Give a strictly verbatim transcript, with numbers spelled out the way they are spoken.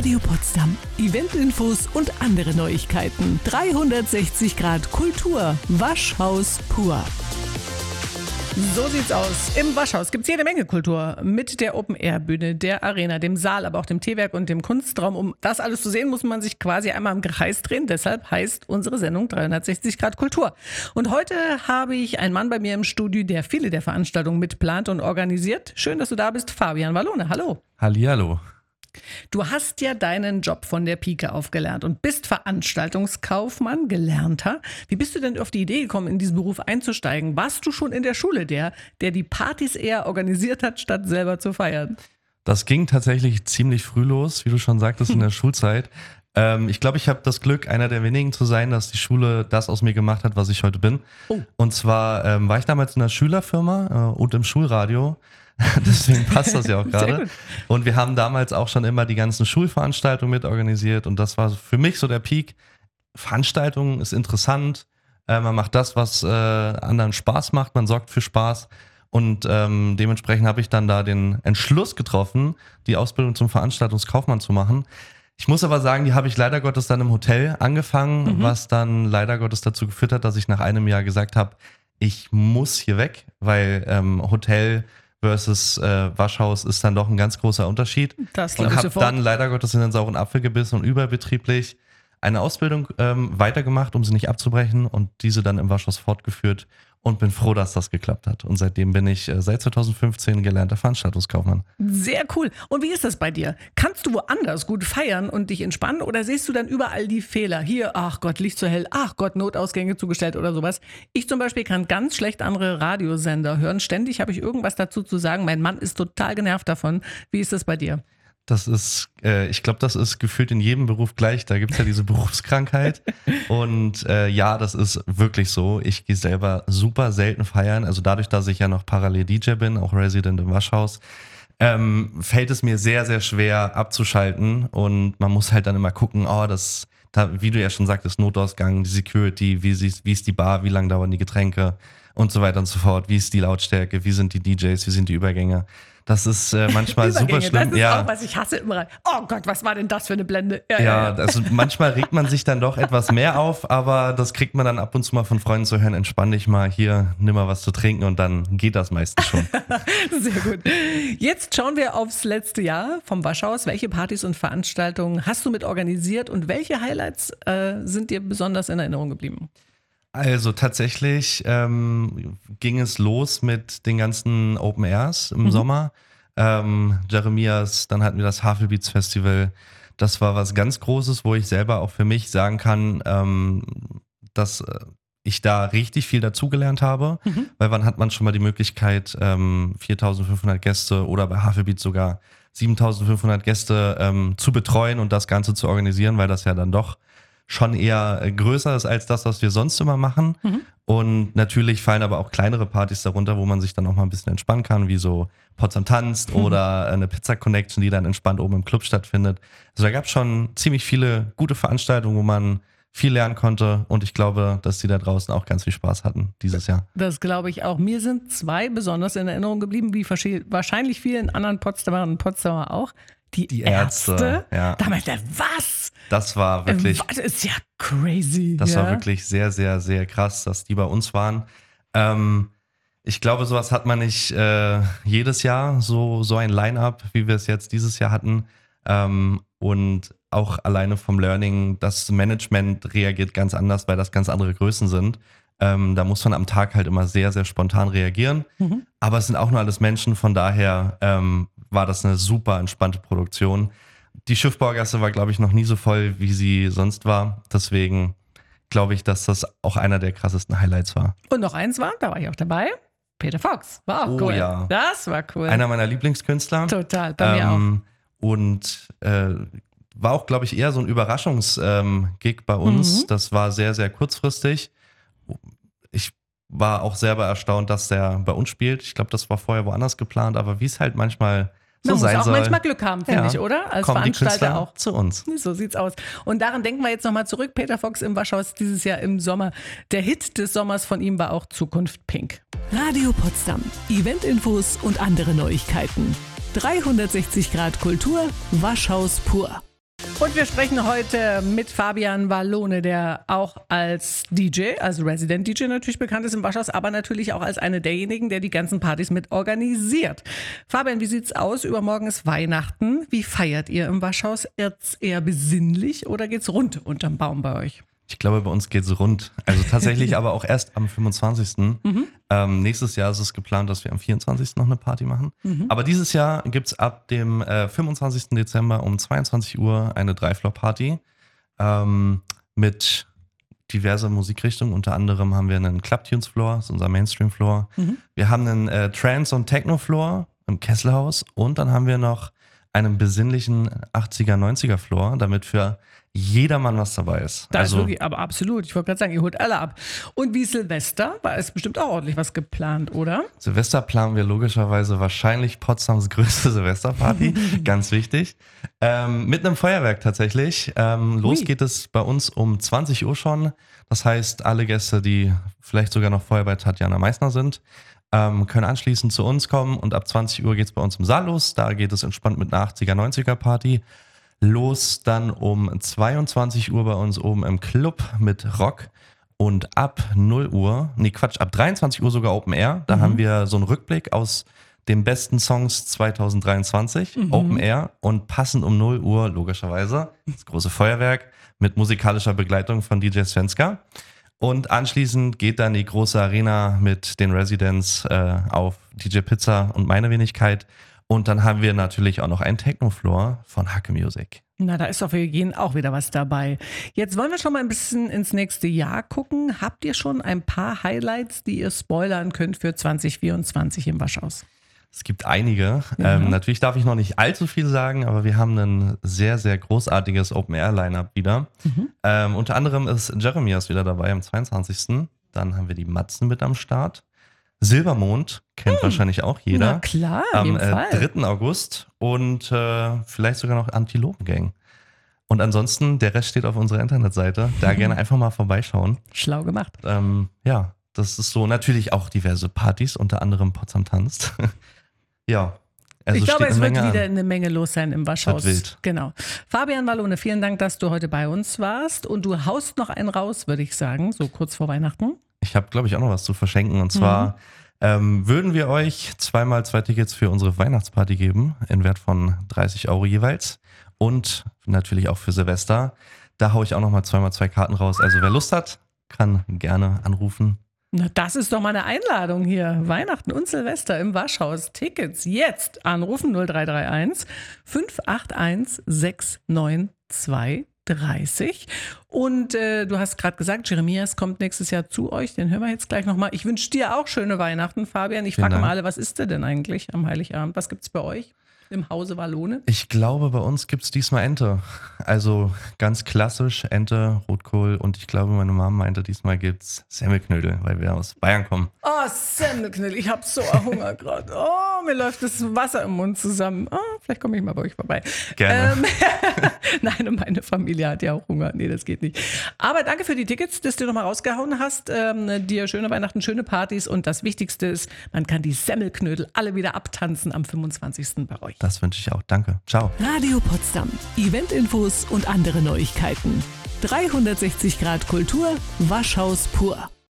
Radio Potsdam. Eventinfos und andere Neuigkeiten. dreihundertsechzig Grad Kultur. Waschhaus pur. So sieht's aus. Im Waschhaus gibt's jede Menge Kultur. Mit der Open-Air-Bühne, der Arena, dem Saal, aber auch dem Teewerk und dem Kunstraum. Um das alles zu sehen, muss man sich quasi einmal im Kreis drehen. Deshalb heißt unsere Sendung dreihundertsechzig Grad Kultur. Und heute habe ich einen Mann bei mir im Studio, der viele der Veranstaltungen mitplant und organisiert. Schön, dass du da bist, Fabian Wallone. Hallo. Hallihallo. Du hast ja deinen Job von der Pike auf gelernt und bist Veranstaltungskaufmann, Gelernter. Wie bist du denn auf die Idee gekommen, in diesen Beruf einzusteigen? Warst du schon in der Schule der, der die Partys eher organisiert hat, statt selber zu feiern? Das ging tatsächlich ziemlich früh los, wie du schon sagtest, in der Schulzeit. Ähm, ich glaube, ich habe das Glück, einer der wenigen zu sein, dass die Schule das aus mir gemacht hat, was ich heute bin. Oh. Und zwar ähm, war ich damals in einer Schülerfirma äh, und im Schulradio. Deswegen passt das ja auch gerade. Und wir haben damals auch schon immer die ganzen Schulveranstaltungen mit organisiert und das war für mich so der Peak. Veranstaltungen ist interessant, äh, man macht das, was äh, anderen Spaß macht, man sorgt für Spaß und ähm, dementsprechend habe ich dann da den Entschluss getroffen, die Ausbildung zum Veranstaltungskaufmann zu machen. Ich muss aber sagen, die habe ich leider Gottes dann im Hotel angefangen, mhm. was dann leider Gottes dazu geführt hat, dass ich nach einem Jahr gesagt habe, ich muss hier weg, weil ähm, Hotel versus äh, Waschhaus ist dann doch ein ganz großer Unterschied. Das glaube ich sofort. Und habe dann leider Gottes in den sauren Apfel gebissen und überbetrieblich eine Ausbildung ähm, weitergemacht, um sie nicht abzubrechen und diese dann im Waschhaus fortgeführt und bin froh, dass das geklappt hat. Und seitdem bin ich äh, seit zweitausendfünfzehn gelernter Veranstaltungskaufmann. Sehr cool. Und wie ist das bei dir? Kannst du woanders gut feiern und dich entspannen oder siehst du dann überall die Fehler? Hier, ach Gott, Licht zu hell, ach Gott, Notausgänge zugestellt oder sowas. Ich zum Beispiel kann ganz schlecht andere Radiosender hören. Ständig habe ich irgendwas dazu zu sagen. Mein Mann ist total genervt davon. Wie ist das bei dir? Das ist, äh, ich glaube, das ist gefühlt in jedem Beruf gleich. Da gibt's ja diese Berufskrankheit. Und äh, ja, das ist wirklich so. Ich gehe selber super selten feiern. Also dadurch, dass ich ja noch parallel D J bin, auch Resident im Waschhaus, ähm, fällt es mir sehr, sehr schwer abzuschalten. Und man muss halt dann immer gucken, oh, das, da, wie du ja schon sagtest, Notausgang, die Security, wie, sie, wie ist die Bar, wie lang dauern die Getränke und so weiter und so fort. Wie ist die Lautstärke, wie sind die D Js, wie sind die Übergänge. Das ist äh, manchmal super schlimm. Das ist ja. auch, was ich hasse immer. Oh Gott, was war denn das für eine Blende? Ja, ja, ja, ja. Also manchmal regt man sich dann doch etwas mehr auf, aber das kriegt man dann ab und zu mal von Freunden zu hören. Entspann dich mal, hier, nimm mal was zu trinken und dann geht das meistens schon. Sehr gut. Jetzt schauen wir aufs letzte Jahr vom Waschhaus. Welche Partys und Veranstaltungen hast du mit organisiert und welche Highlights äh, sind dir besonders in Erinnerung geblieben? Also tatsächlich ähm, ging es los mit den ganzen Open Airs im mhm. Sommer. Ähm, Jeremias, dann hatten wir das Havelbeats Festival. Das war was ganz Großes, wo ich selber auch für mich sagen kann, ähm, dass ich da richtig viel dazugelernt habe. Mhm. Weil wann hat man schon mal die Möglichkeit, ähm, viertausendfünfhundert Gäste oder bei Havelbeats sogar siebentausendfünfhundert Gäste ähm, zu betreuen und das Ganze zu organisieren, weil das ja dann doch schon eher größer ist als das, was wir sonst immer machen. Mhm. Und natürlich fallen aber auch kleinere Partys darunter, wo man sich dann auch mal ein bisschen entspannen kann, wie so Potsdam tanzt mhm. oder eine Pizza Connection, die dann entspannt oben im Club stattfindet. Also da gab es schon ziemlich viele gute Veranstaltungen, wo man viel lernen konnte und ich glaube, dass die da draußen auch ganz viel Spaß hatten dieses Jahr. Das glaube ich auch. Mir sind zwei besonders in Erinnerung geblieben, wie wahrscheinlich vielen anderen Potsdamerinnen und Potsdamer auch. Die, die Ärzte, Ärzte ja. Da meinte er, was? Das war wirklich, das ist ja crazy. Das ja? war wirklich sehr, sehr, sehr krass, dass die bei uns waren. Ähm, ich glaube, sowas hat man nicht äh, jedes Jahr, so, so ein Line-Up, wie wir es jetzt dieses Jahr hatten. Ähm, und auch alleine vom Learning, das Management reagiert ganz anders, weil das ganz andere Größen sind. Ähm, da muss man am Tag halt immer sehr, sehr spontan reagieren. Mhm. Aber es sind auch nur alles Menschen, von daher ähm, war das eine super entspannte Produktion. Die Schiffbaugasse war, glaube ich, noch nie so voll, wie sie sonst war. Deswegen glaube ich, dass das auch einer der krassesten Highlights war. Und noch eins war, da war ich auch dabei, Peter Fox. War auch oh, cool. Ja. Das war cool. Einer meiner Lieblingskünstler. Total, bei mir ähm, auch. Und äh, war auch, glaube ich, eher so ein Überraschungsgig ähm, bei uns. Mhm. Das war sehr, sehr kurzfristig. Ich war auch selber erstaunt, dass der bei uns spielt. Ich glaube, das war vorher woanders geplant, aber wie es halt manchmal so Man sein muss auch soll. manchmal Glück haben, finde ja. ich, oder? Als Kommen Veranstalter auch. Zu uns. So sieht's aus. Und daran denken wir jetzt nochmal zurück. Peter Fox im Waschhaus dieses Jahr im Sommer. Der Hit des Sommers von ihm war auch Zukunft Pink. Radio Potsdam. Eventinfos und andere Neuigkeiten. dreihundertsechzig Grad Kultur. Waschhaus pur. Und wir sprechen heute mit Fabian Wallone, der auch als D J, als Resident D J natürlich bekannt ist im Waschhaus, aber natürlich auch als einer derjenigen, der die ganzen Partys mit organisiert. Fabian, wie sieht's aus? Übermorgen ist Weihnachten. Wie feiert ihr im Waschhaus? Jetzt eher besinnlich oder geht's rund unterm Baum bei euch? Ich glaube, bei uns geht's rund. Also tatsächlich aber auch erst am fünfundzwanzigsten Mhm. Ähm, nächstes Jahr ist es geplant, dass wir am vierundzwanzigsten noch eine Party machen. Mhm. Aber dieses Jahr gibt's ab dem äh, fünfundzwanzigsten Dezember um zweiundzwanzig Uhr eine Drei-Floor-Party ähm, mit diverse Musikrichtungen. Unter anderem haben wir einen Club-Tunes-Floor, das ist unser Mainstream-Floor. Mhm. Wir haben einen äh, Trance- und Techno-Floor im Kesselhaus. Und dann haben wir noch einen besinnlichen achtziger, neunziger Floor, damit für jedermann was dabei ist. Da also, ist wirklich, aber absolut. Ich wollte gerade sagen, ihr holt alle ab. Und wie Silvester? War es bestimmt auch ordentlich was geplant, oder? Silvester planen wir logischerweise wahrscheinlich Potsdams größte Silvesterparty. Ganz wichtig. Ähm, mit einem Feuerwerk tatsächlich. Ähm, los Ui. geht es bei uns um zwanzig Uhr schon. Das heißt, alle Gäste, die vielleicht sogar noch vorher bei Tatjana Meissner sind, ähm, können anschließend zu uns kommen. Und ab zwanzig Uhr geht es bei uns im Saal los. Da geht es entspannt mit einer achtziger, neunziger Party los, dann um zweiundzwanzig Uhr bei uns oben im Club mit Rock und ab null Uhr, nee Quatsch, ab dreiundzwanzig Uhr sogar Open Air. Da mhm. haben wir so einen Rückblick aus den besten Songs zwanzig dreiundzwanzig, mhm. Open Air und passend um null Uhr logischerweise das große Feuerwerk mit musikalischer Begleitung von D J Svenska. Und anschließend geht dann die große Arena mit den Residents äh, auf D J Pizza und meine Wenigkeit. Und dann haben wir natürlich auch noch einen Techno-Floor von Hacke Music. Na, da ist doch für jeden auch wieder was dabei. Jetzt wollen wir schon mal ein bisschen ins nächste Jahr gucken. Habt ihr schon ein paar Highlights, die ihr spoilern könnt für zwanzig vierundzwanzig im Waschhaus? Es gibt einige. Ja. Ähm, natürlich darf ich noch nicht allzu viel sagen, aber wir haben ein sehr, sehr großartiges Open-Air-Line-Up wieder. Mhm. Ähm, unter anderem ist Jeremias wieder dabei am zweiundzwanzigsten Dann haben wir die Matzen mit am Start. Silbermond kennt hm. wahrscheinlich auch jeder. Na klar, am äh, dritten August und äh, vielleicht sogar noch Antilopengang. Und ansonsten, der Rest steht auf unserer Internetseite. Da gerne einfach mal vorbeischauen. Schlau gemacht. Ähm, ja, das ist so. Natürlich auch diverse Partys, unter anderem Potsdam tanzt. ja. Also ich glaube, es wird Menge wieder an. eine Menge los sein im Waschhaus. Wild. Genau. Fabian Wallone, vielen Dank, dass du heute bei uns warst. Und du haust noch einen raus, würde ich sagen, so kurz vor Weihnachten. Ich habe, glaube ich, auch noch was zu verschenken. Und zwar mhm. ähm, würden wir euch zweimal zwei Tickets für unsere Weihnachtsparty geben, in Wert von dreißig Euro jeweils. Und natürlich auch für Silvester. Da haue ich auch noch mal zweimal zwei Karten raus. Also wer Lust hat, kann gerne anrufen. Na, das ist doch mal eine Einladung hier. Weihnachten und Silvester im Waschhaus. Tickets jetzt anrufen null drei drei eins fünf acht eins sechs neun zwei dreißig. Und äh, du hast gerade gesagt, Jeremias kommt nächstes Jahr zu euch. Den hören wir jetzt gleich nochmal. Ich wünsche dir auch schöne Weihnachten, Fabian. Ich frage mal alle, was ist denn eigentlich am Heiligabend? Was gibt's bei euch im Hause Wallone? Ich glaube, bei uns gibt's diesmal Ente. Also ganz klassisch Ente, Rotkohl und ich glaube, meine Mama meinte, diesmal gibt's Semmelknödel, weil wir aus Bayern kommen. Oh, Semmelknödel. Ich habe so Hunger gerade. Oh, mir läuft das Wasser im Mund zusammen. Oh, vielleicht komme ich mal bei euch vorbei. Gerne. Ähm, Nein, und meine Familie hat ja auch Hunger. Nee, das geht nicht. Aber danke für die Tickets, dass du nochmal rausgehauen hast. Ähm, dir schöne Weihnachten, schöne Partys und das Wichtigste ist, man kann die Semmelknödel alle wieder abtanzen am fünfundzwanzigsten bei euch. Das wünsche ich auch. Danke. Ciao. Radio Potsdam. Eventinfos und andere Neuigkeiten. dreihundertsechzig Grad Kultur. Waschhaus pur.